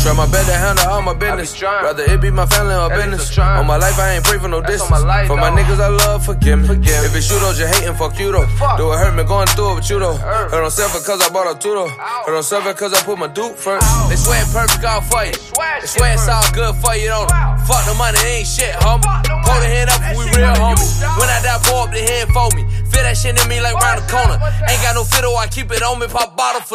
Try my best to handle all my business. Rather it be my family or business. On my life, I ain't pray for no distance. For my niggas I love, forgive me. If it's you though, just hating, fuck you though. Do it hurt me going through it with you though. Hurt on self cause I bought a two though. Hurt on self cause I put my dude first. They swear it perfect all for you. They swear it's all good for you, don't it? Fuck the money, it ain't shit, homie. Hold the hand up if we real homies. When I die, pour up the hand for me. Feel that shit in me like round the corner. Ain't got no fiddle, I keep it on me, pop bottle for